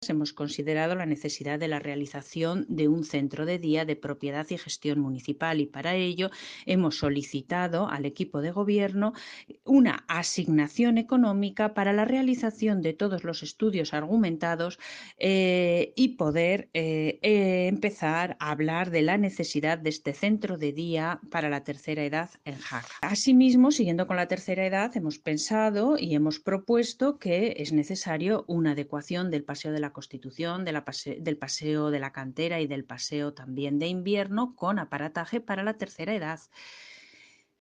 hemos considerado la necesidad de la realización de un centro de día de propiedad y gestión municipal y para ello hemos solicitado al equipo de gobierno una asignación económica para la realización de todos los estudios argumentados y poder empezar a hablar de la necesidad de este centro de día para la tercera edad en Jaca. Asimismo, siguiendo con la tercera edad, hemos pensado y hemos propuesto que es necesario una adecuación del Paseo de la Constitución, del Paseo de la Cantera y del Paseo también de invierno con aparataje para la tercera edad.